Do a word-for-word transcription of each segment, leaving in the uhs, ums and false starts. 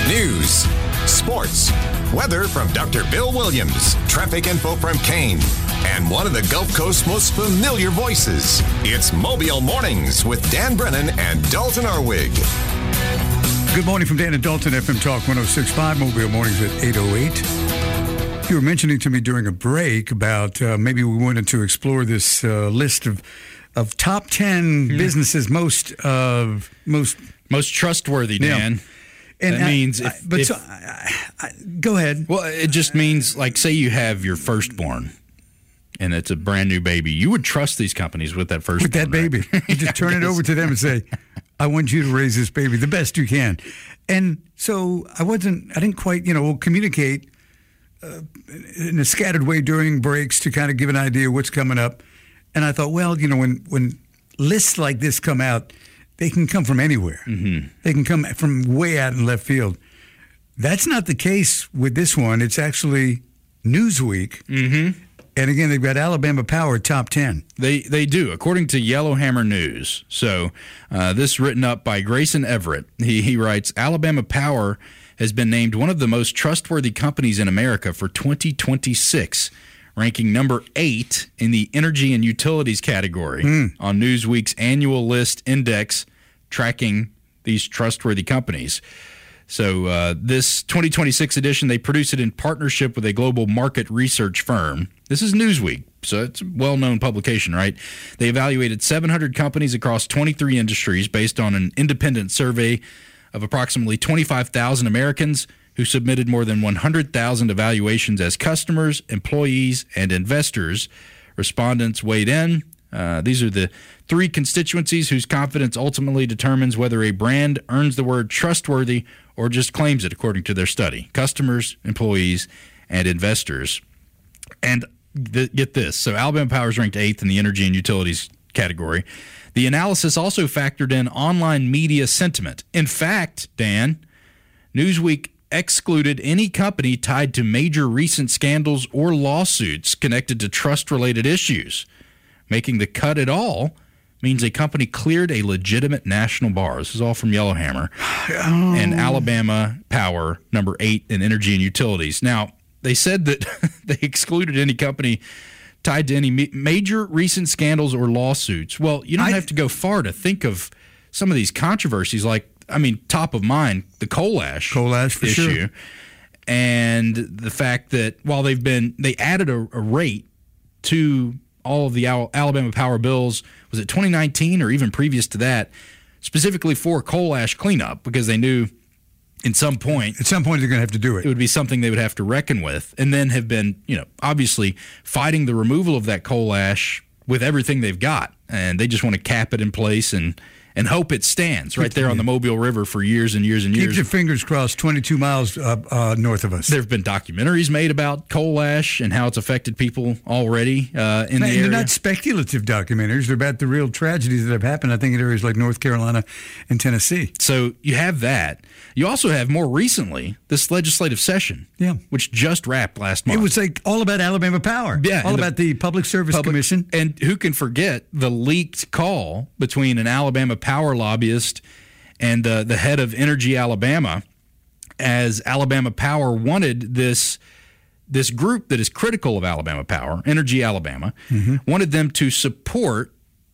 News, sports, weather from Doctor Bill Williams, traffic info from Kane, and one of the Gulf Coast's most familiar voices. It's Mobile Mornings with Dan Brennan and Dalton Arwig. Good morning from Dan and Dalton, F M Talk one oh six point five, Mobile Mornings at eight oh eight. You were mentioning to me during a break about uh, maybe we wanted to explore this uh, list of of top ten mm. businesses most uh, most most trustworthy, Dan. Yeah. And that I, means if, I, but if, so, I, I, go ahead. Well, it just means, like, say you have your firstborn and it's a brand new baby. You would trust these companies with that firstborn. With that baby. Right? You just turn it over to them and say, I want you to raise this baby the best you can. And so I wasn't, I didn't quite, you know, communicate uh, in a scattered way during breaks to kind of give an idea of what's coming up. And I thought, well, you know, when, when lists like this come out, they can come from anywhere. Mm-hmm. They can come from way out in left field. That's not the case with this one. It's actually Newsweek. Mm-hmm. And again, they've got Alabama Power top ten. They they do, according to Yellowhammer News. So uh, this written up by Grayson Everett. He, he writes, Alabama Power has been named one of the most trustworthy companies in America for twenty twenty-six, ranking number eight in the energy and utilities category mm. on Newsweek's annual list index tracking these trustworthy companies. So uh, this twenty twenty-six edition, they produce it in partnership with a global market research firm. This is Newsweek, so it's a well-known publication, right? They evaluated seven hundred companies across twenty-three industries based on an independent survey of approximately twenty-five thousand Americans who submitted more than one hundred thousand evaluations as customers, employees, and investors. Respondents weighed in. Uh, these are the three constituencies whose confidence ultimately determines whether a brand earns the word trustworthy or just claims it, according to their study. Customers, employees, and investors. And th- get this. So Alabama Power is ranked eighth in the energy and utilities category. The analysis also factored in online media sentiment. In fact, Dan, Newsweek excluded any company tied to major recent scandals or lawsuits connected to trust-related issues. Making the cut at all means a company cleared a legitimate national bar. This is all from Yellowhammer. Oh. And Alabama Power, number eight in energy and utilities. Now, they said that they excluded any company tied to any major recent scandals or lawsuits. Well, you don't I, have to go far to think of some of these controversies, like, I mean, top of mind, the coal ash, coal ash for issue. Sure. And the fact that while they've been, they added a, a rate to all of the Alabama Power bills, was it twenty nineteen or even previous to that, specifically for coal ash cleanup, because they knew in some point, at some point they're going to have to do it. It would be something they would have to reckon with, and then have been, you know, obviously fighting the removal of that coal ash with everything they've got, and they just want to cap it in place and and hope it stands right there on the Mobile River for years and years and years. Keep your fingers crossed, twenty-two miles uh, uh, north of us. There have been documentaries made about coal ash and how it's affected people already uh, in and the area. They're not speculative documentaries. They're about the real tragedies that have happened, I think, in areas like North Carolina and Tennessee. So you have that. You also have, more recently, this legislative session, yeah, which just wrapped last month. It was like all about Alabama Power. Yeah. All about the, the Public Service Public, Commission. And who can forget the leaked call between an Alabama Power lobbyist and uh, the head of Energy Alabama, as Alabama Power wanted this this group that is critical of Alabama Power, Energy Alabama, mm-hmm. wanted them to support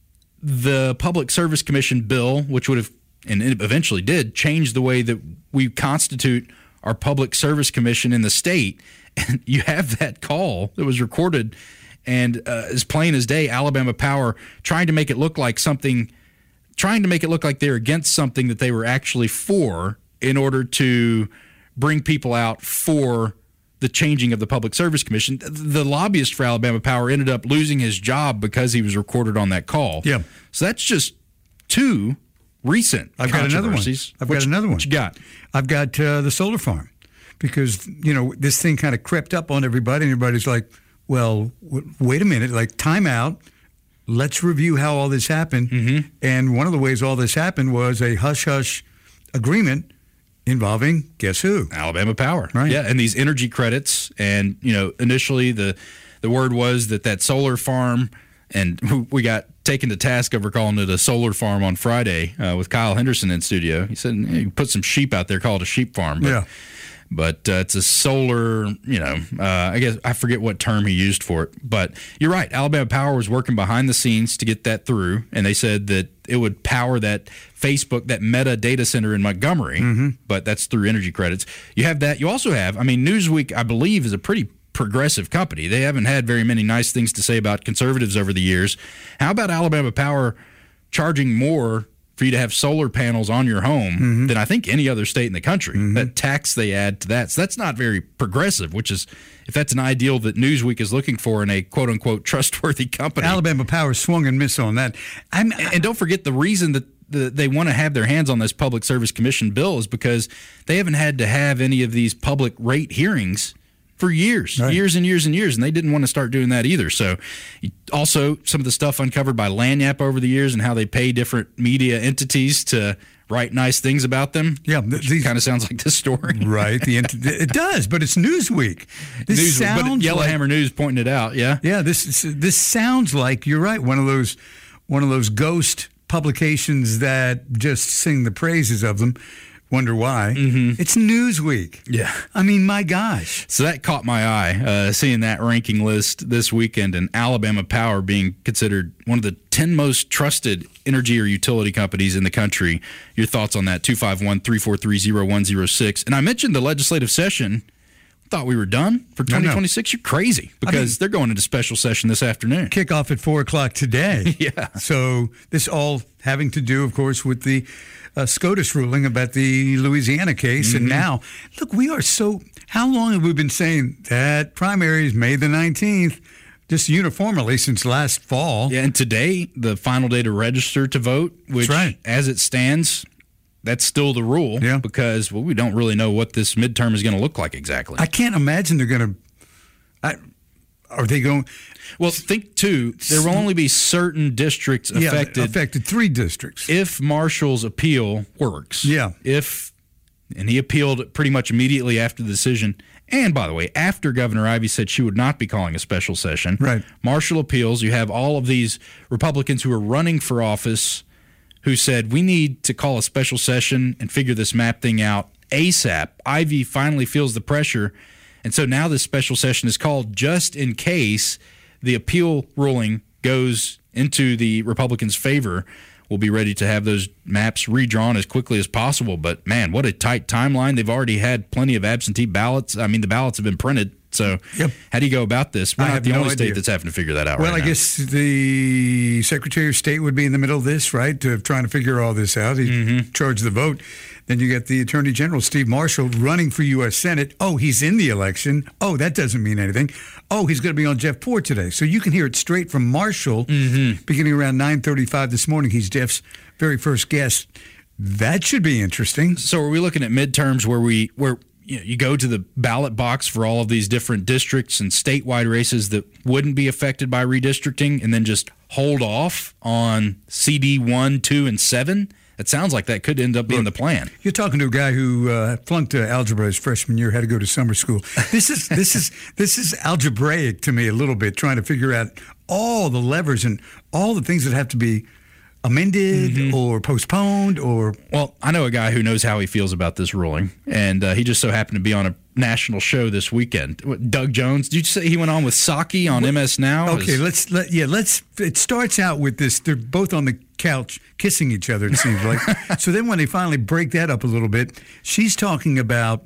the Public Service Commission bill, which would have, and it eventually did, change the way that we constitute our Public Service Commission in the state. And you have that call that was recorded, and uh, as plain as day, Alabama Power trying to make it look like something, trying to make it look like they're against something that they were actually for, in order to bring people out for the changing of the Public Service Commission. The lobbyist for Alabama Power ended up losing his job because he was recorded on that call. Yeah. So that's just two recent I've got another one. I've Which, got another one. What you got? I've got uh, the solar farm, because, you know, this thing kind of crept up on everybody, and everybody's like, well, w- wait a minute, like, time out. Let's review how all this happened. Mm-hmm. And one of the ways all this happened was a hush-hush agreement involving, guess who? Alabama Power. Right. Yeah, and these energy credits. And, you know, initially the the word was that that solar farm, and we got taken to task over calling it a solar farm on Friday uh, with Kyle Henderson in studio. He said, hey, you put some sheep out there, call it a sheep farm. But, yeah. But uh, it's a solar, you know, uh, I guess I forget what term he used for it. But you're right. Alabama Power was working behind the scenes to get that through. And they said that it would power that Facebook, that Meta data center in Montgomery. Mm-hmm. But that's through energy credits. You have that. You also have, I mean, Newsweek, I believe, is a pretty progressive company. They haven't had very many nice things to say about conservatives over the years. How about Alabama Power charging more for you to have solar panels on your home mm-hmm. than I think any other state in the country? Mm-hmm. That tax they add to that. So that's not very progressive, which is, if that's an ideal that Newsweek is looking for in a quote-unquote trustworthy company. Alabama Power swung and missed on that. I'm, and, and don't forget the reason that the, they want to have their hands on this Public Service Commission bill is because they haven't had to have any of these public rate hearings for years, right. years and years and years, and they didn't want to start doing that either. So also some of the stuff uncovered by Lagniappe over the years and how they pay different media entities to write nice things about them. Yeah, these kind of sounds like this story. Right. The ent- it does, but it's Newsweek. This Newsweek, sounds but Yellowhammer like, News pointing it out, yeah? Yeah, this this sounds like, you're right, one of those one of those ghost publications that just sing the praises of them. Wonder why. Mm-hmm. It's Newsweek. Yeah. I mean, my gosh. So that caught my eye, uh, seeing that ranking list this weekend and Alabama Power being considered one of the ten most trusted energy or utility companies in the country. Your thoughts on that? two five one, three four three, zero one zero six. And I mentioned the legislative session. Thought we were done for twenty twenty-six. No, no. You're crazy because I mean, they're going into special session this afternoon. Kickoff at four o'clock today. Yeah. So this all having to do, of course, with the uh, SCOTUS ruling about the Louisiana case. Mm-hmm. And now, look, we are so, how long have we been saying that primary is May the nineteenth? Just uniformly since last fall. Yeah, and today, the final day to register to vote, which That's right. as it stands, that's still the rule yeah. because, well, we don't really know what this midterm is going to look like exactly. I can't imagine they're going to – are they going – Well, think, too, there will only be certain districts affected. Yeah, affected three districts. If Marshall's appeal works. Yeah. If – and he appealed pretty much immediately after the decision. And, by the way, after Governor Ivey said she would not be calling a special session. Right. Marshall appeals. You have all of these Republicans who are running for office who said, we need to call a special session and figure this map thing out ASAP. Ivey finally feels the pressure, and so now this special session is called just in case the appeal ruling goes into the Republicans' favor. We'll be ready to have those maps redrawn as quickly as possible. But, man, what a tight timeline. They've already had plenty of absentee ballots. I mean, the ballots have been printed. So yep. how do you go about this? We're I not have the no only idea. state that's having to figure that out well, right I now. Well, I guess the Secretary of State would be in the middle of this, right, of trying to figure all this out. He mm-hmm. charged the vote. Then you got the Attorney General, Steve Marshall, running for U S Senate. Oh, he's in the election. Oh, that doesn't mean anything. Oh, he's going to be on Jeff Port today. So you can hear it straight from Marshall mm-hmm. beginning around nine thirty-five this morning. He's Jeff's very first guest. That should be interesting. So are we looking at midterms where we where you know, you go to the ballot box for all of these different districts and statewide races that wouldn't be affected by redistricting and then just hold off on C D one, two, and seven? It sounds like that could end up being Look, the plan. You're talking to a guy who uh, flunked uh, algebra his freshman year, had to go to summer school. This is this is this is algebraic to me a little bit, trying to figure out all the levers and all the things that have to be amended mm-hmm. or postponed or... Well, I know a guy who knows how he feels about this ruling, and uh, he just so happened to be on a national show this weekend. What, Doug Jones, did you say he went on with Psaki on what? M S Now? Okay, Is, let's, let, yeah, let's, it starts out with this, they're both on the couch kissing each other, it seems like. So then when they finally break that up a little bit, she's talking about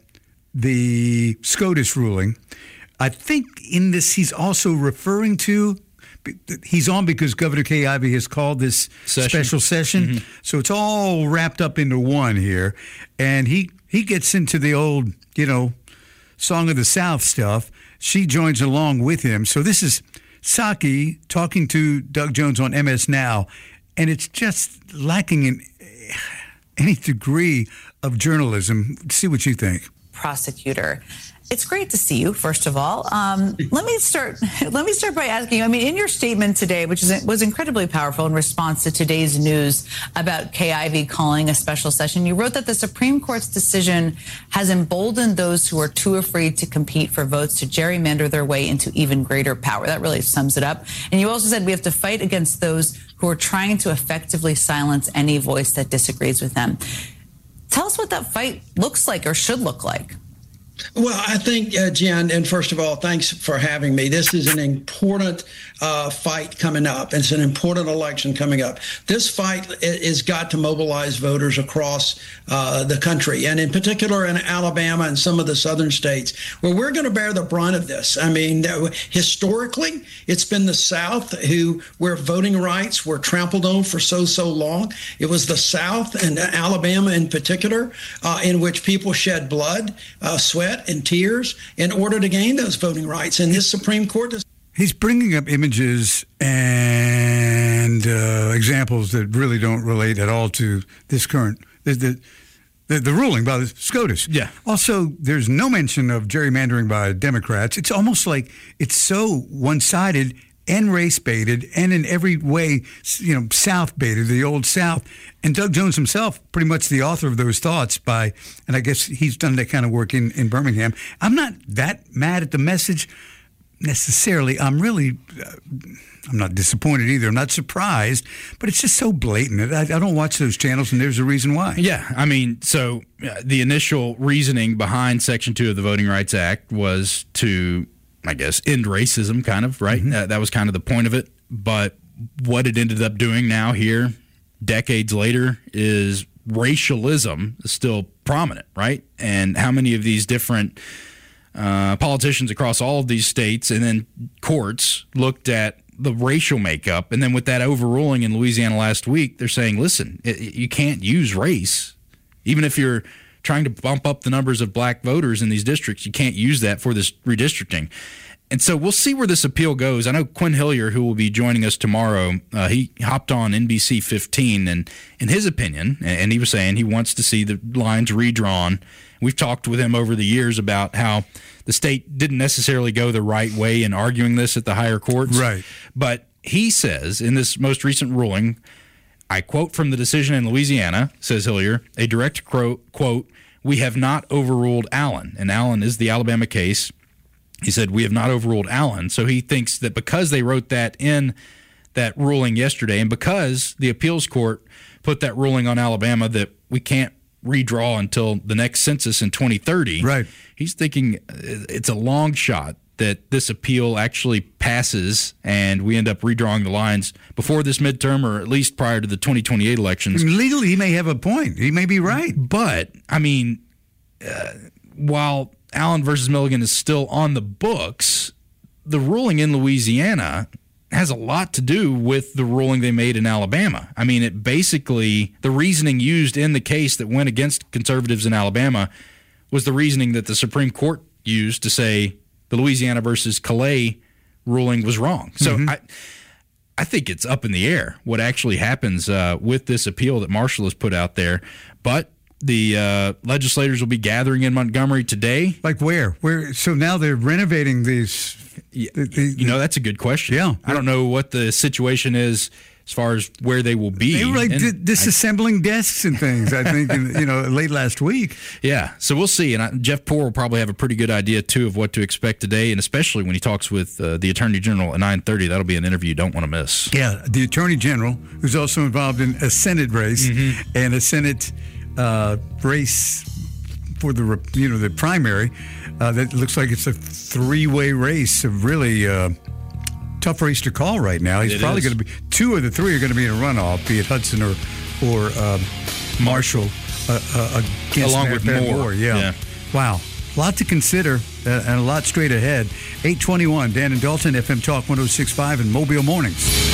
the SCOTUS ruling. I think in this he's also referring to... He's on because Governor Kay Ivey has called this session. special session. Mm-hmm. So it's all wrapped up into one here. And he, he gets into the old, you know, Song of the South stuff. She joins along with him. So this is Psaki talking to Doug Jones on M S Now. And it's just lacking in any degree of journalism. See what you think. prosecutor. It's great to see you, first of all. Um, let me start. Let me start by asking you. I mean, in your statement today, which is, was incredibly powerful in response to today's news about Kay Ivey calling a special session, you wrote that the Supreme Court's decision has emboldened those who are too afraid to compete for votes to gerrymander their way into even greater power. That really sums it up. And you also said we have to fight against those who are trying to effectively silence any voice that disagrees with them. Tell us what that fight looks like or should look like. Well, I think, uh, Jen, and first of all, thanks for having me. This is an important uh, fight coming up. It's an important election coming up. This fight has got to mobilize voters across uh, the country, and in particular in Alabama and some of the southern states, where we're going to bear the brunt of this. I mean, historically, it's been the South who, where voting rights were trampled on for so, so long. It was the South and Alabama in particular, uh, in which people shed blood, uh, sweat, and tears in order to gain those voting rights. And this Supreme Court does. He's bringing up images and uh, examples that really don't relate at all to this current, the, the, the, the ruling by the SCOTUS. Yeah. Also, there's no mention of gerrymandering by Democrats. It's almost like it's so one-sided and race-baited and in every way, you know, South-baited, the old South. And Doug Jones himself, pretty much the author of those thoughts by, and I guess he's done that kind of work in, in Birmingham. I'm not that mad at the message necessarily. I'm really, uh, I'm not disappointed either. I'm not surprised, but it's just so blatant. I, I don't watch those channels, and there's a reason why. Yeah, I mean, so uh, the initial reasoning behind Section two of the Voting Rights Act was to, I guess, end racism, kind of, right? Mm-hmm. Uh, that was kind of the point of it. But what it ended up doing now here, decades later, is racialism is still prominent, right? And how many of these different uh, politicians across all of these states and then courts looked at the racial makeup, and then with that overruling in Louisiana last week, they're saying, listen, it, you can't use race. Even if you're trying to bump up the numbers of black voters in these districts, you can't use that for this redistricting. And so we'll see where this appeal goes. I know Quinn Hillier, who will be joining us tomorrow, uh, he hopped on N B C fifteen, and in his opinion, and he was saying he wants to see the lines redrawn. We've talked with him over the years about how the state didn't necessarily go the right way in arguing this at the higher courts. Right. But he says in this most recent ruling, I quote from the decision in Louisiana, says Hillier, a direct quote, "We have not overruled Allen." And Allen is the Alabama case. He said, we have not overruled Allen. So he thinks that because they wrote that in that ruling yesterday, and because the appeals court put that ruling on Alabama that we can't redraw until the next census in twenty thirty, right, he's thinking it's a long shot that this appeal actually passes and we end up redrawing the lines before this midterm, or at least prior to the twenty twenty-eight elections. Legally, he may have a point. He may be right. But, I mean, uh, while Allen versus Milligan is still on the books, the ruling in Louisiana has a lot to do with the ruling they made in Alabama. I mean, it basically, the reasoning used in the case that went against conservatives in Alabama was the reasoning that the Supreme Court used to say the Louisiana versus Calais ruling was wrong. So mm-hmm. I I think it's up in the air what actually happens uh, with this appeal that Marshall has put out there. But the uh, legislators will be gathering in Montgomery today. Like where? Where? So now they're renovating these. Yeah, the, the, you know, that's a good question. Yeah. I don't know what the situation is as far as where they will be. They were like and dis- disassembling I, desks and things, I think, in, you know, late last week. Yeah. So we'll see. And I, Jeff Poore will probably have a pretty good idea, too, of what to expect today, and especially when he talks with uh, the Attorney General at nine thirty. That'll be an interview you don't want to miss. Yeah. The Attorney General, who's also involved in a Senate race mm-hmm. and a Senate uh, race for the, you know, the primary. Uh, that looks like it's a three-way race, a really uh, tough race to call right now. He's it probably going to be, two of the three are going to be in a runoff, be it Hudson or or um, Marshall uh, uh, against along with Moore. Moore. Yeah. yeah. Wow. A lot to consider uh, and a lot straight ahead. eight twenty-one, Dan and Dalton, F M Talk one oh six point five and Mobile Mornings.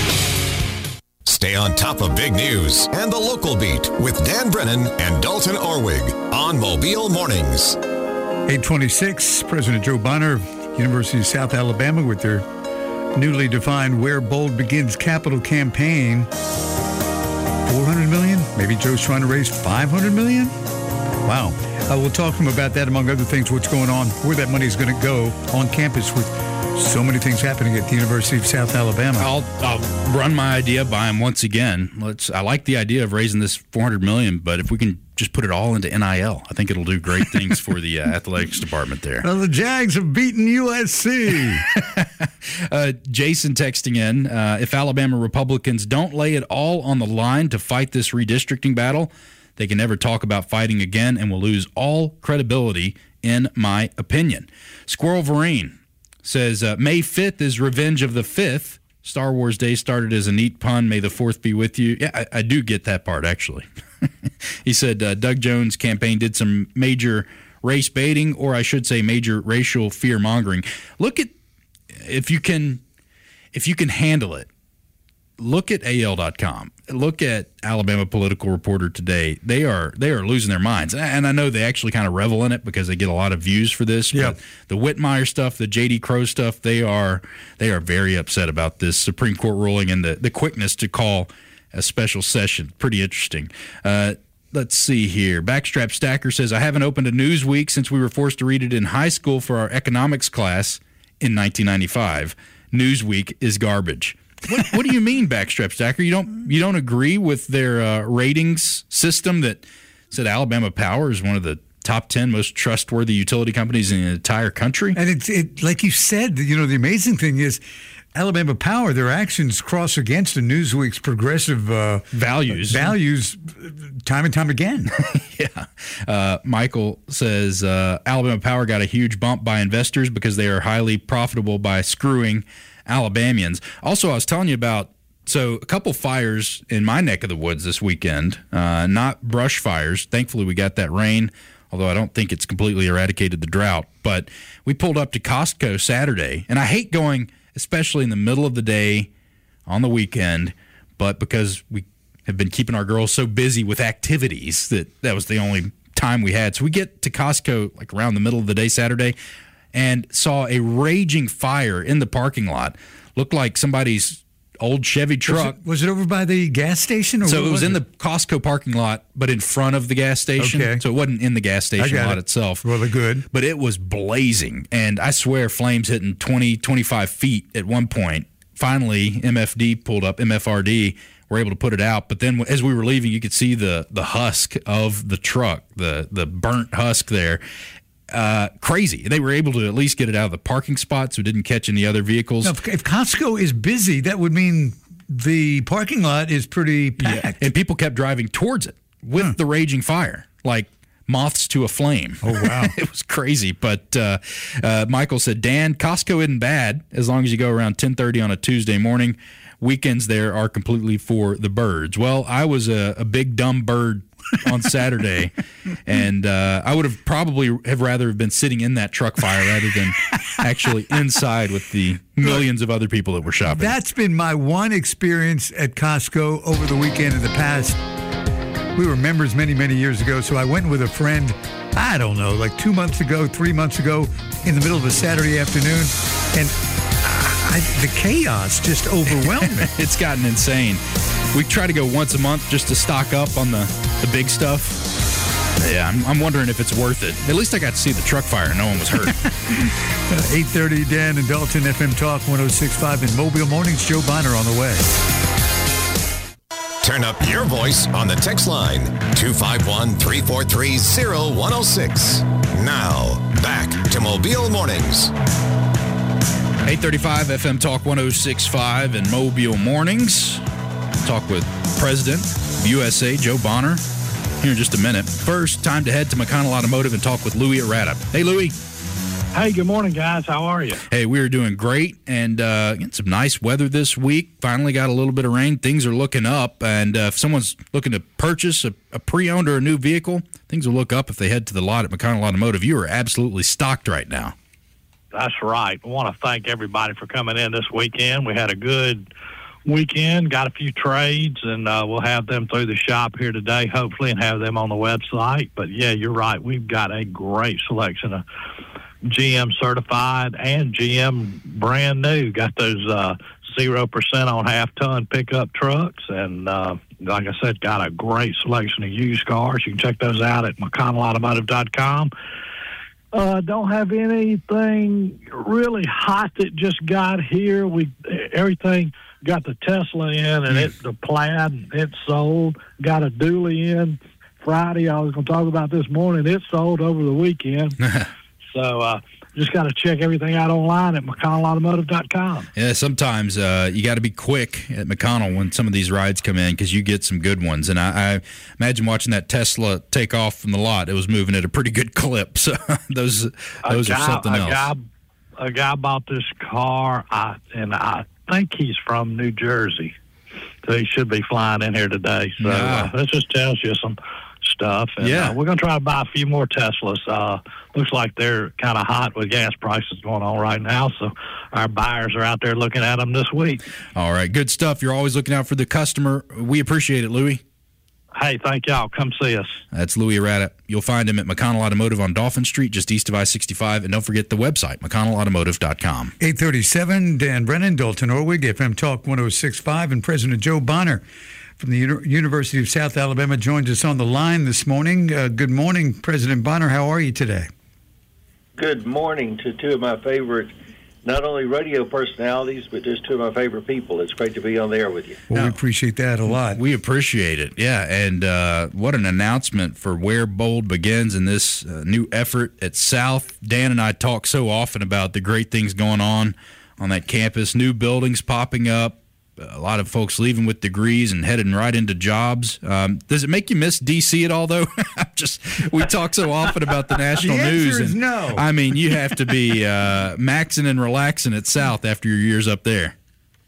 Stay on top of big news and the local beat with Dan Brennan and Dalton Orwig on Mobile Mornings. eight twenty-six, President Joe Bonner of University of South Alabama with their newly defined Where Bold Begins capital campaign. four hundred million dollars? Maybe Joe's trying to raise five hundred million dollars? Wow. Uh, we'll talk to him about that, among other things, what's going on, where that money is going to go on campus with so many things happening at the University of South Alabama. I'll, I'll run my idea by him once again. Let's. I like the idea of raising this four hundred million dollars, but if we can just put it all into N I L, I think it'll do great things for the uh, athletics department there. Well, the Jags have beaten U S C. uh, Jason texting in, uh, if Alabama Republicans don't lay it all on the line to fight this redistricting battle, they can never talk about fighting again and will lose all credibility, in my opinion. Squirrel Vereen says, uh, May fifth is Revenge of the Fifth. Star Wars Day started as a neat pun. May the fourth be with you. Yeah, I, I do get that part, actually. He said uh, Doug Jones' campaign did some major race baiting, or I should say major racial fear-mongering. Look at, if you can, if you can handle it, look at A L dot com. Look at Alabama Political Reporter today. They are they are losing their minds. And I know they actually kind of revel in it because they get a lot of views for this. Yeah. But the Whitmire stuff, the J D Crowe stuff, they are they are very upset about this Supreme Court ruling and the, the quickness to call a special session. Pretty interesting. Uh, let's see here. Backstrap Stacker says, I haven't opened a Newsweek since we were forced to read it in high school for our economics class in nineteen ninety-five. Newsweek is garbage. What, what do you mean, Backstrap Stacker? You don't you don't agree with their uh, ratings system that said Alabama Power is one of the top ten most trustworthy utility companies in the entire country? And it's it, like you said, you know, the amazing thing is Alabama Power, their actions cross against the Newsweek's progressive uh, values. Values time and time again. Yeah. Uh, Michael says uh, Alabama Power got a huge bump by investors because they are highly profitable by screwing Alabamians. Also, I was telling you about, so a couple fires in my neck of the woods this weekend, uh, not brush fires. Thankfully, we got that rain, although I don't think it's completely eradicated the drought. But we pulled up to Costco Saturday, and I hate going, especially in the middle of the day on the weekend, but because we have been keeping our girls so busy with activities that that was the only time we had. So we get to Costco like around the middle of the day Saturday, and saw a raging fire in the parking lot. Looked like somebody's old Chevy truck. Was it, was it over by the gas station? Or so what it was, was in it? the Costco parking lot, but in front of the gas station. Okay. So it wasn't in the gas station lot it. itself. Really good. But it was blazing. And I swear flames hitting twenty, twenty-five feet at one point. Finally, M F D pulled up, M F R D, were able to put it out. But then as we were leaving, you could see the the husk of the truck, the the burnt husk there. Uh, crazy. They were able to at least get it out of the parking spot so it didn't catch any other vehicles. Now, if, if Costco is busy, that would mean the parking lot is pretty packed. Yeah. And people kept driving towards it with huh. the raging fire, like moths to a flame. Oh, wow. It was crazy. But uh, uh, Michael said, Dan, Costco isn't bad as long as you go around ten thirty on a Tuesday morning. Weekends there are completely for the birds. Well, I was a, a big dumb bird on Saturday, and uh, I would have probably have rather have been sitting in that truck fire rather than actually inside with the millions of other people that were shopping. That's been my one experience at Costco over the weekend in the past. We were members many, many years ago, so I went with a friend, I don't know, like two months ago, three months ago, in the middle of a Saturday afternoon, and I, the chaos just overwhelmed me. It's gotten insane. We try to go once a month just to stock up on the, the big stuff. Yeah, I'm, I'm wondering if it's worth it. At least I got to see the truck fire. No one was hurt. eight thirty, Dan and Dalton, F M Talk one oh six point five in Mobile Mornings. Joe Bonner on the way. Turn up your voice on the text line, two five one, three four three, oh one oh six. Now, back to Mobile Mornings. eight thirty-five F M Talk one oh six point five in Mobile Mornings. Talk with President of U S A, Joe Bonner, here in just a minute. First, time to head to McConnell Automotive and talk with Louis Arata. Hey, Louis. Hey, good morning, guys. How are you? Hey, we are doing great, and uh, getting some nice weather this week. Finally got a little bit of rain. Things are looking up, and uh, if someone's looking to purchase a, a pre-owned or a new vehicle, things will look up if they head to the lot at McConnell Automotive. You are absolutely stocked right now. That's right. I want to thank everybody for coming in this weekend. We had a good weekend, got a few trades, and uh, we'll have them through the shop here today, hopefully, and have them on the website. But, yeah, you're right. We've got a great selection of G M certified and G M brand new. Got those uh, zero percent on half-ton pickup trucks. And uh, like I said, got a great selection of used cars. You can check those out at McConnell Automotive dot com. Uh, don't have anything really hot that just got here. We everything got the Tesla in, and it the Plaid, it sold. Got a dually in Friday. I was going to talk about this morning. It sold over the weekend. so uh, just got to check everything out online at McConnell Automotive dot com. Yeah, sometimes uh, you got to be quick at McConnell when some of these rides come in because you get some good ones. And I, I imagine watching that Tesla take off from the lot, it was moving at a pretty good clip. So those those guy, are something a else. Guy, a guy bought this car, I, and I think he's from New Jersey. So he should be flying in here today. So Yeah. uh, that just tells you some stuff. And, Yeah. uh, we're going to try to buy a few more Teslas. Uh, looks like they're kind of hot with gas prices going on right now. So our buyers are out there looking at them this week. All right, good stuff. You're always looking out for the customer. We appreciate it, Louis. Hey, thank y'all. Come see us. That's Louis Arata. You'll find him at McConnell Automotive on Dolphin Street, just east of I sixty-five. And don't forget the website, McConnell Automotive dot com. eight thirty-seven, Dan Brennan, Dalton Orwig, F M Talk one oh six point five, and President Joe Bonner from the Uni- University of South Alabama joins us on the line this morning. Uh, good morning, President Bonner. How are you today? Good morning to two of my favorite, not only radio personalities, but just two of my favorite people. It's great to be on the air with you. Well, we No. appreciate that a lot. We appreciate it. Yeah, and uh, what an announcement for where Bold begins in this uh, new effort at South. Dan and I talk so often about the great things going on on that campus, new buildings popping up, a lot of folks leaving with degrees and heading right into jobs. Um, does it make you miss D C at all, though? Just we talk so often about the national The answer news. is and, no. I mean, you have to be uh, maxing and relaxing at South after your years up there.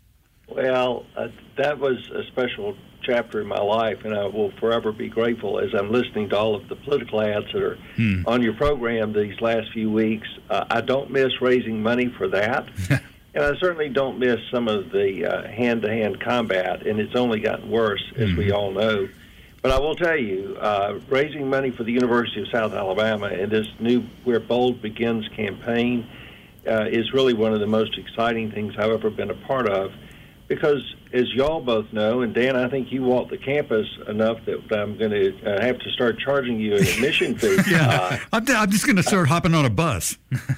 Well, uh, that was a special chapter in my life, and I will forever be grateful as I'm listening to all of the political ads that are Hmm. on your program these last few weeks. Uh, I don't miss raising money for that. And I certainly don't miss some of the uh, hand-to-hand combat, and it's only gotten worse, as we all know. But I will tell you, uh, raising money for the University of South Alabama and this new Where Bold Begins campaign uh, is really one of the most exciting things I've ever been a part of, because as y'all both know, and Dan, I think you walk the campus enough that I'm going to uh, have to start charging you an admission fee. Yeah, Uh, I'm, I'm just going to start hopping on a bus.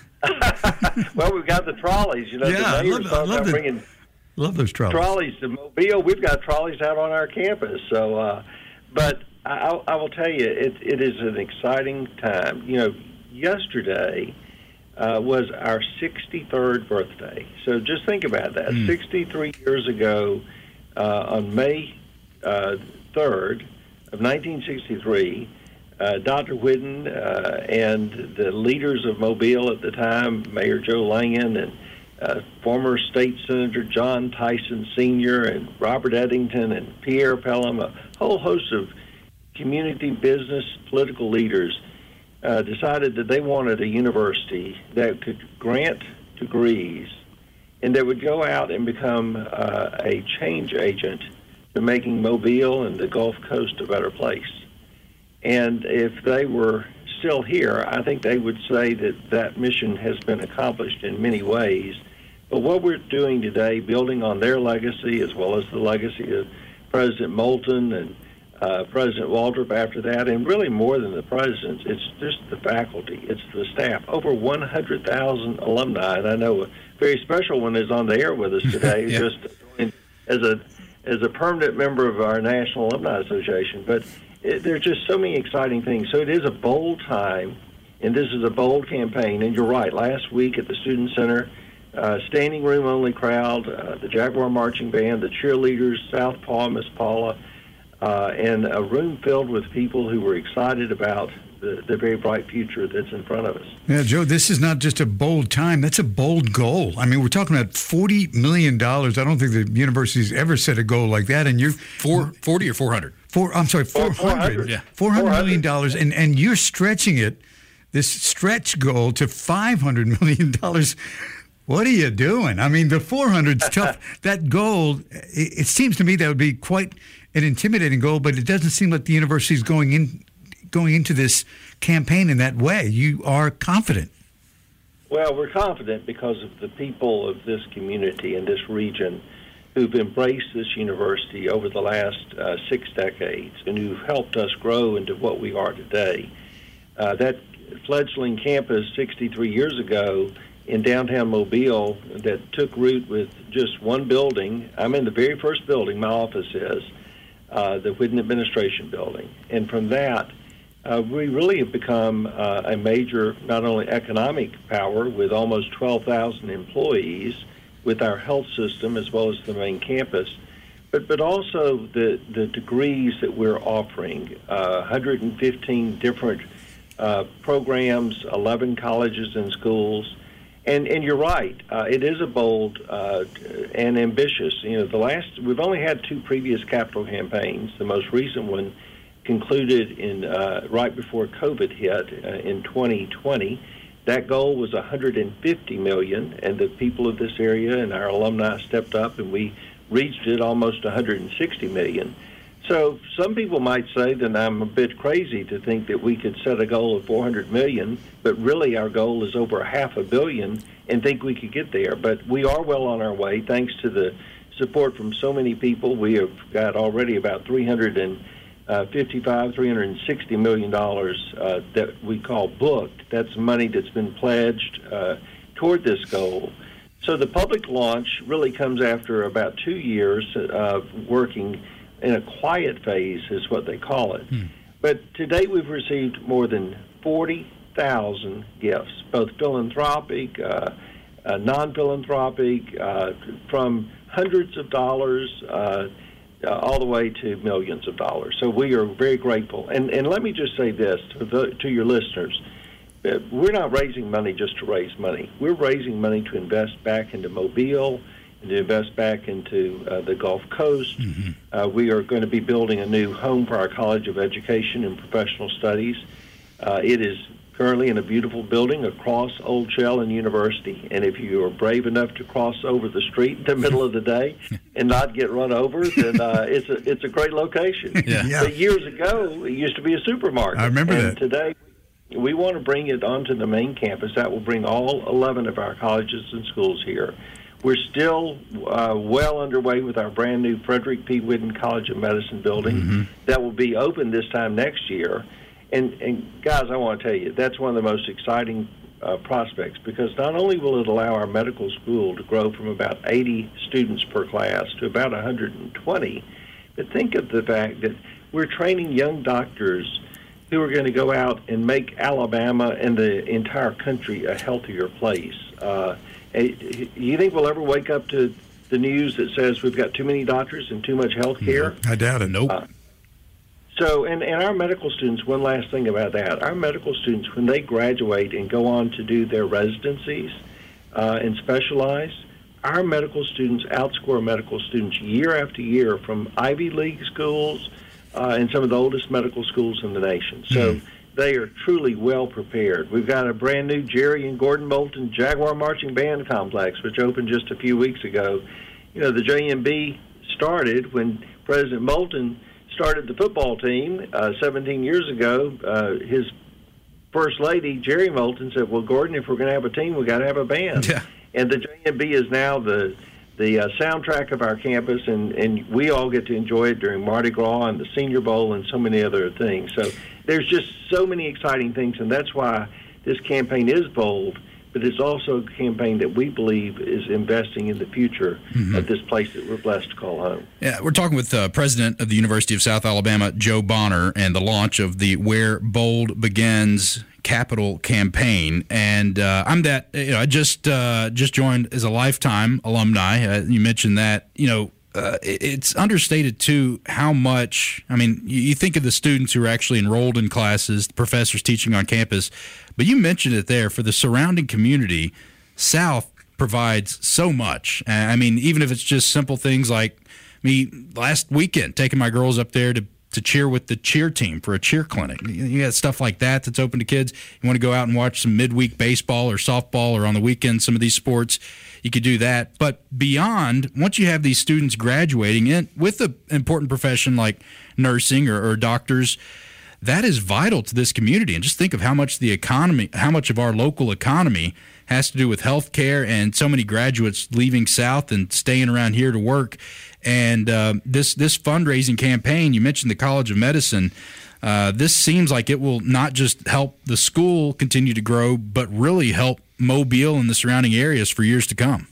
well, we've got the trolleys. You know, Yeah, I the mayor's love- I talking love about the- bringing Love those trolleys. trolleys to Mobile. We've got trolleys out on our campus. So, uh, but I, I will tell you, it, it is an exciting time. You know, yesterday uh, was our sixty-third birthday. So just think about that. Mm. sixty-three years ago, uh, on May uh, third of nineteen sixty-three, uh, Doctor Whidden uh, and the leaders of Mobile at the time, Mayor Joe Langen and Uh, former State Senator John Tyson Senior and Robert Eddington and Pierre Pelham, a whole host of community, business, political leaders uh, decided that they wanted a university that could grant degrees and that would go out and become uh, a change agent to making Mobile and the Gulf Coast a better place. And if they were still here, I think they would say that that mission has been accomplished in many ways. But what we're doing today, building on their legacy as well as the legacy of President Moulton and uh, President Waldrop after that, and really more than the presidents, it's just the faculty, it's the staff. Over one hundred thousand alumni, and I know a very special one is on the air with us today, Yeah. just as a as a permanent member of our National Alumni Association. But it, there are just so many exciting things. So it is a bold time, and this is a bold campaign. And you're right, last week at the Student Center, uh, standing room only crowd, uh, the Jaguar Marching Band, the cheerleaders, Southpaw, Miss Paula, uh, and a room filled with people who were excited about the, the very bright future that's in front of us. Yeah, Joe, this is not just a bold time. That's a bold goal. I mean, we're talking about forty million dollars. I don't think the university's ever set a goal like that. And you're Four, forty or four hundred? four, I'm sorry, Four- four hundred. yeah. four hundred million dollars. And, and you're stretching it, this stretch goal, to five hundred million dollars. What are you doing? I mean, the four hundred's tough. That goal, it, it seems to me that would be quite an intimidating goal, but it doesn't seem like the university's going in, going into this campaign in that way. You are confident. Well, we're confident because of the people of this community and this region who've embraced this university over the last uh, six decades and who've helped us grow into what we are today. Uh, that fledgling campus sixty-three years ago in downtown Mobile that took root with just one building. I'm in the very first building, my office is, uh, the Whidden Administration Building. And from that, uh, we really have become uh, a major, not only economic power with almost twelve thousand employees, with our health system as well as the main campus, but but also the, the degrees that we're offering, uh, one hundred fifteen different uh, programs, eleven colleges and schools. And and you're right, uh, it is a bold uh, and ambitious. You know, the last, we've only had two previous capital campaigns. The most recent one concluded in uh, right before COVID hit uh, in twenty twenty. That goal was one hundred fifty million dollars, and the people of this area and our alumni stepped up, and we reached it almost one hundred sixty million dollars. So some people might say that I'm a bit crazy to think that we could set a goal of four hundred million dollars, but really our goal is over a half a billion, and think we could get there. But we are well on our way, thanks to the support from so many people. We have got already about three hundred fifty-five, three hundred sixty million dollars uh, that we call booked. That's money that's been pledged uh, toward this goal. So the public launch really comes after about two years of working in a quiet phase, is what they call it. Hmm. But today we've received more than forty thousand gifts, both philanthropic, uh, uh, non-philanthropic, uh, from hundreds of dollars uh, Uh, all the way to millions of dollars. So we are very grateful. And and let me just say this to, the, to your listeners. Uh, we're not raising money just to raise money. We're raising money to invest back into Mobile and to invest back into uh, the Gulf Coast. Mm-hmm. Uh, we are going to be building a new home for our College of Education and Professional Studies. Uh, it is currently in a beautiful building across Old Shell and University. And if you are brave enough to cross over the street in the middle of the day and not get run over, then uh, it's a it's a great location. Yeah. Yeah. But years ago, it used to be a supermarket. I remember and that. Today, we want to bring it onto the main campus. That will bring all eleven of our colleges and schools here. We're still uh, well underway with our brand new Frederick P. Whidden College of Medicine building. Mm-hmm. That will be open this time next year. And, and guys, I want to tell you, that's one of the most exciting uh, prospects, because not only will it allow our medical school to grow from about eighty students per class to about one hundred twenty, but think of the fact that we're training young doctors who are going to go out and make Alabama and the entire country a healthier place. Uh, you think we'll ever wake up to the news that says we've got too many doctors and too much health care? I doubt it. Nope. Uh, So, and, and our medical students, one last thing about that, our medical students, when they graduate and go on to do their residencies uh, and specialize, our medical students outscore medical students year after year from Ivy League schools uh, and some of the oldest medical schools in the nation. So mm. they are truly well prepared. We've got a brand new Jerry and Gordon Moulton Jaguar Marching Band Complex, which opened just a few weeks ago. You know, the J M B started when President Moulton started the football team uh, seventeen years ago. Uh, his first lady, Jerry Moulton, said, well, Gordon, if we're going to have a team, we've got to have a band. Yeah. And the J M B is now the the uh, soundtrack of our campus, and, and we all get to enjoy it during Mardi Gras and the Senior Bowl and so many other things. So there's just so many exciting things, and that's why this campaign is bold, but it's also a campaign that we believe is investing in the future mm-hmm. of this place that we're blessed to call home. Yeah, we're talking with uh, President of the University of South Alabama, Joe Bonner, and the launch of the Where Bold Begins Capital campaign. And uh, I'm that, you know, I just uh, just joined as a lifetime alumni. Uh, you mentioned that, you know, Uh, it's understated, too, how much, I mean, you, you think of the students who are actually enrolled in classes, the professors teaching on campus, but you mentioned it there, for the surrounding community, South provides so much. I mean, even if it's just simple things like me last weekend taking my girls up there to to cheer with the cheer team for a cheer clinic. You got stuff like that that's open to kids. You want to go out and watch some midweek baseball or softball, or on the weekend some of these sports, you could do that. But beyond, once you have these students graduating in with an important profession like nursing or, or doctors, that is vital to this community. And just think of how much the economy, how much of our local economy has to do with health care and so many graduates leaving South and staying around here to work. And uh, this this fundraising campaign, you mentioned the College of Medicine, uh, this seems like it will not just help the school continue to grow, but really help Mobile and the surrounding areas for years to come.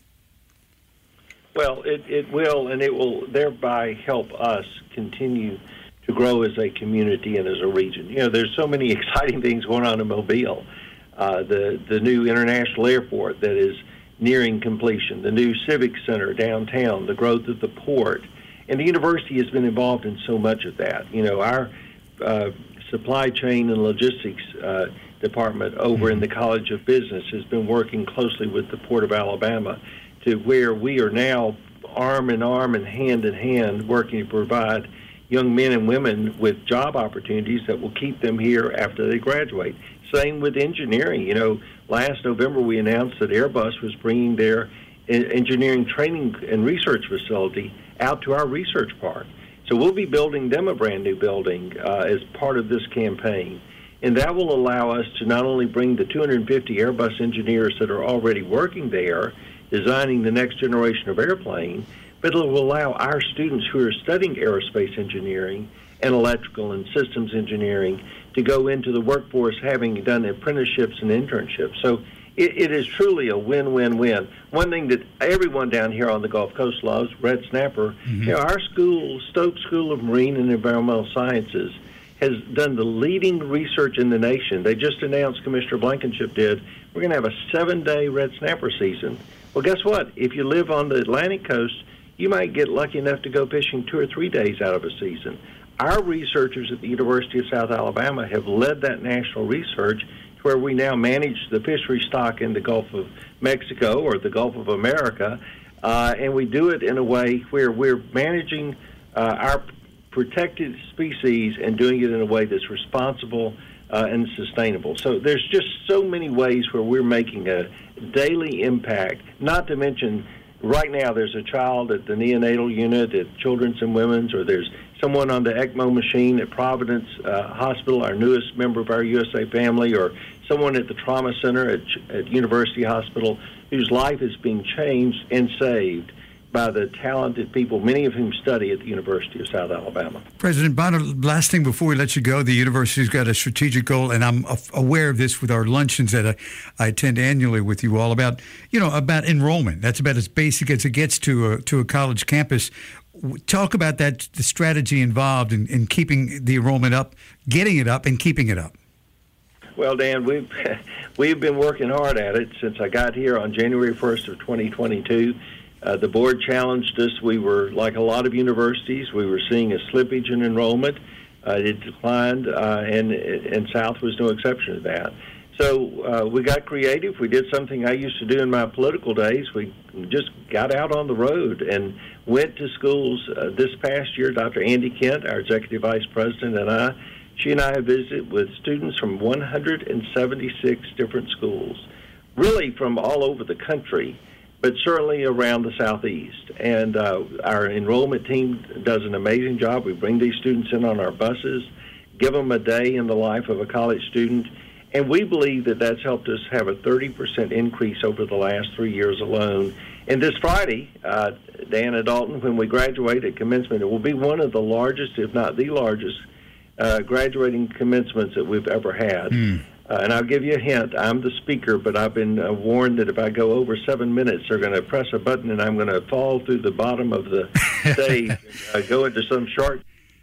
Well, it, it will, and it will thereby help us continue to grow as a community and as a region. You know, there's so many exciting things going on in Mobile. Uh, the, the new international airport that is nearing completion, the new civic center downtown, the growth of the port. And the university has been involved in so much of that. You know, our uh, supply chain and logistics uh, department over in the College of Business has been working closely with the Port of Alabama to where we are now arm in arm and hand in hand working to provide young men and women with job opportunities that will keep them here after they graduate. Same with engineering. You know, last November we announced that Airbus was bringing their engineering training and research facility out to our research park. So we'll be building them a brand new building uh, as part of this campaign. And that will allow us to not only bring the two hundred fifty Airbus engineers that are already working there, designing the next generation of airplane, but it will allow our students who are studying aerospace engineering and electrical and systems engineering to go into the workforce having done apprenticeships and internships. So it, it is truly a win-win-win. One thing that everyone down here on the Gulf Coast loves, Red Snapper, mm-hmm. you know, our school, Stokes School of Marine and Environmental Sciences, has done the leading research in the nation. They just announced, Commissioner Blankenship did, we're going to have a seven-day red snapper season. Well, guess what? If you live on the Atlantic coast, you might get lucky enough to go fishing two or three days out of a season. Our researchers at the University of South Alabama have led that national research to where we now manage the fishery stock in the Gulf of Mexico or the Gulf of America, uh, and we do it in a way where we're managing uh, our protected species and doing it in a way that's responsible uh, and sustainable. So there's just so many ways where we're making a daily impact, not to mention right now there's a child at the neonatal unit at Children's and Women's, or there's someone on the ECMO machine at Providence uh, Hospital, our newest member of our U S A family, or someone at the trauma center at, at University Hospital whose life is being changed and saved by the talented people, many of whom study at the University of South Alabama. President Bonner, last thing before we let you go, the university's got a strategic goal, and I'm aware of this with our luncheons that I, I attend annually with you all about, you know, about enrollment. That's about as basic as it gets to a, to a college campus. Talk about that, the strategy involved in, in keeping the enrollment up, getting it up, and keeping it up. Well, Dan, we've we've been working hard at it since I got here on January first of twenty twenty-two. Uh, the board challenged us. We were, like a lot of universities, we were seeing a slippage in enrollment. Uh, it declined, uh, and and South was no exception to that. So uh, we got creative. We did something I used to do in my political days. We just got out on the road and went to schools. Uh, this past year, Doctor Andy Kent, our executive vice president, and I, she and I have visited with students from one hundred seventy-six different schools, really from all over the country, but certainly around the Southeast. And uh, our enrollment team does an amazing job. We bring these students in on our buses, give them a day in the life of a college student, and we believe that that's helped us have a thirty percent increase over the last three years alone. And this Friday, uh, Dan and Dalton, when we graduate at commencement, it will be one of the largest, if not the largest, uh, graduating commencements that we've ever had. Mm. Uh, and I'll give you a hint. I'm the speaker, but I've been uh, warned that if I go over seven minutes, they're going to press a button and I'm going to fall through the bottom of the stage and uh, go into some short.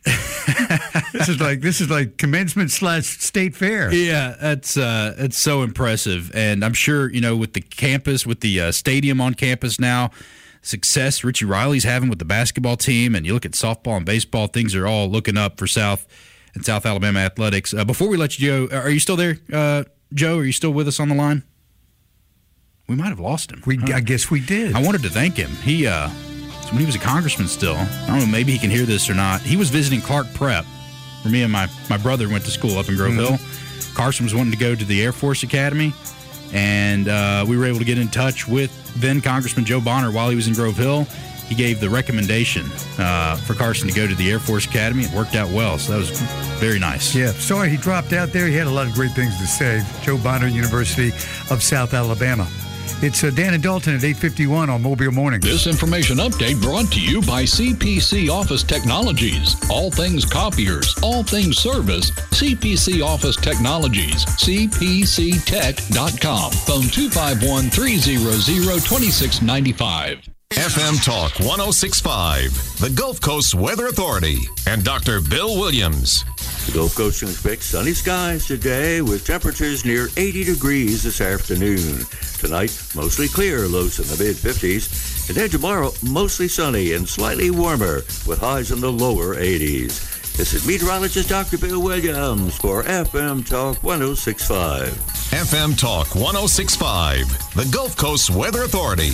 This is like this is like commencement slash state fair. Yeah, that's uh, it's so impressive, and I'm sure you know with the campus, with the uh, stadium on campus now, success Richie Riley's having with the basketball team, and you look at softball and baseball, things are all looking up for South and South Alabama athletics. Uh, before we let you go, are you still there, uh, Joe? Are you still with us on the line? We might have lost him. We, huh? I guess we did. I wanted to thank him. He. Uh, When he was a congressman still, I don't know, maybe he can hear this or not. He was visiting Clark Prep, where me and my, my brother went to school up in Groveville. Mm-hmm. Carson was wanting to go to the Air Force Academy, and uh, we were able to get in touch with then Congressman Joe Bonner while he was in Grove Hill. he gave the recommendation uh, for Carson to go to the Air Force Academy. It worked out well, so that was very nice. Yeah, sorry he dropped out there. He had a lot of great things to say. Joe Bonner, University of South Alabama. It's uh, Dan and Dalton at eight fifty-one on Mobile Mornings. This information update brought to you by C P C Office Technologies. All things copiers, all things service, C P C Office Technologies, C P C tech dot com. Phone two five one, three hundred, twenty-six ninety-five. F M Talk one oh six point five, the Gulf Coast Weather Authority, and Doctor Bill Williams. The Gulf Coast can expect sunny skies today with temperatures near eighty degrees this afternoon. Tonight, mostly clear, lows in the mid-fifties. And then tomorrow, mostly sunny and slightly warmer with highs in the lower eighties. This is meteorologist Doctor Bill Williams for F M Talk one oh six point five. F M Talk one oh six point five, the Gulf Coast Weather Authority.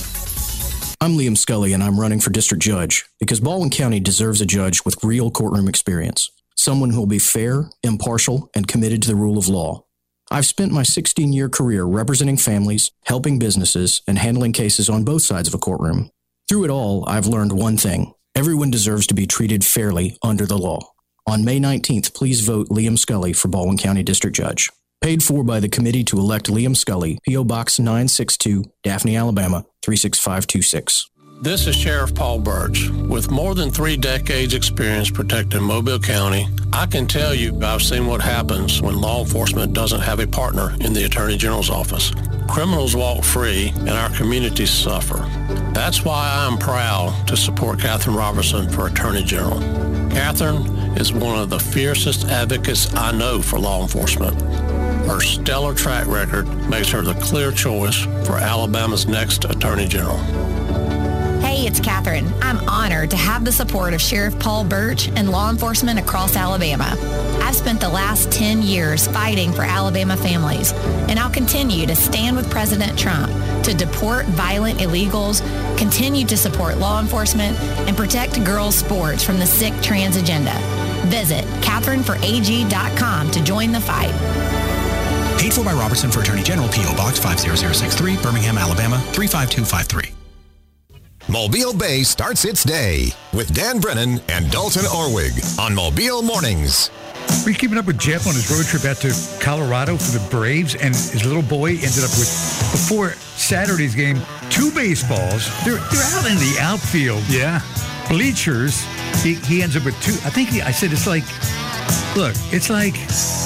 I'm Liam Scully, and I'm running for district judge because Baldwin County deserves a judge with real courtroom experience, someone who will be fair, impartial, and committed to the rule of law. I've spent my sixteen-year career representing families, helping businesses, and handling cases on both sides of a courtroom. Through it all, I've learned one thing. Everyone deserves to be treated fairly under the law. On May nineteenth, please vote Liam Scully for Baldwin County District Judge. Paid for by the Committee to Elect Liam Scully, P O. Box nine sixty-two, Daphne, Alabama, three six five two six. This is Sheriff Paul Birch. With more than three decades experience protecting Mobile County, I can tell you I've seen what happens when law enforcement doesn't have a partner in the Attorney General's office. Criminals walk free and our communities suffer. That's why I'm proud to support Catherine Robertson for Attorney General. Catherine is one of the fiercest advocates I know for law enforcement. Her stellar track record makes her the clear choice for Alabama's next Attorney General. Hey, it's Catherine. I'm honored to have the support of Sheriff Paul Birch and law enforcement across Alabama. I've spent the last ten years fighting for Alabama families, and I'll continue to stand with President Trump to deport violent illegals, continue to support law enforcement, and protect girls' sports from the sick trans agenda. Visit Catherine for A G dot com to join the fight. Paid for by Robertson for Attorney General, P O. Box five zero zero six three, Birmingham, Alabama, three five two five three. Mobile Bay starts its day with Dan Brennan and Dalton Orwig on Mobile Mornings. Were you keeping up with Jeff on his road trip out to Colorado for the Braves? And his little boy ended up with, before Saturday's game, two baseballs. They're, they're out in the outfield. Yeah. Bleachers. He, he ends up with two. I think he, I said it's like, look, it's like,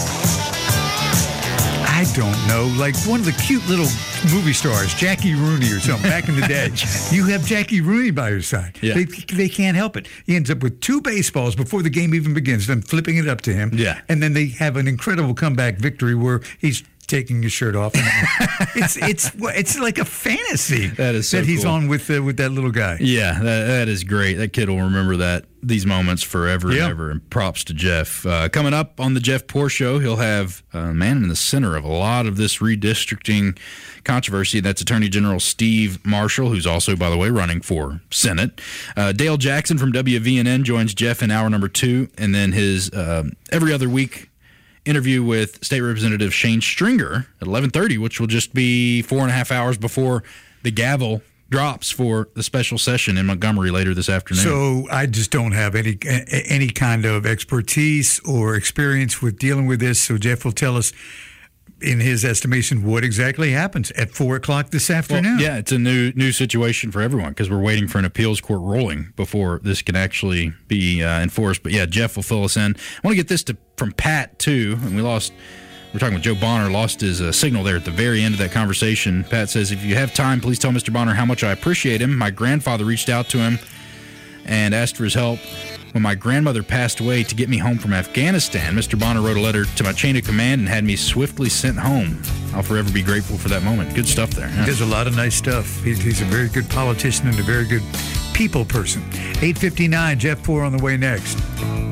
I don't know, like one of the cute little movie stars, Jackie Rooney or something, back in the day. You have Jackie Rooney by your side. Yeah. They, they can't help it. He ends up with two baseballs before the game even begins, them flipping it up to him. Yeah. And then they have an incredible comeback victory where he's taking his shirt off. it's it's it's like a fantasy that is so that he's cool. on with uh, with that little guy. Yeah, that, that is great. That kid will remember that these moments forever Yeah. and ever. And props to Jeff. Uh, coming up on the Jeff Poor Show, he'll have a man in the center of a lot of this redistricting controversy. That's Attorney General Steve Marshall, who's also, by the way, running for Senate. Uh, Dale Jackson from W V N N joins Jeff in hour number two, and then his uh, every other week interview with State Representative Shane Stringer at eleven thirty, which will just be four and a half hours before the gavel drops for the special session in Montgomery later this afternoon. So I just don't have any any kind of expertise or experience with dealing with this. So Jeff will tell us, in his estimation, what exactly happens at four o'clock this afternoon. Well, yeah, it's a new new situation for everyone because we're waiting for an appeals court ruling before this can actually be uh, enforced. But yeah, Jeff will fill us in. I want to get this to from Pat too, and we lost. We're talking with Joe Bonner, lost his uh, signal there at the very end of that conversation. Pat says, if you have time, please tell Mister Bonner how much I appreciate him. My grandfather reached out to him and asked for his help when my grandmother passed away to get me home from Afghanistan. Mister Bonner wrote a letter to my chain of command and had me swiftly sent home. I'll forever be grateful for that moment. Good stuff there. He does a lot of nice stuff. He's, he's a very good politician and a very good people person. eight fifty-nine, Jeff Poor on the way next.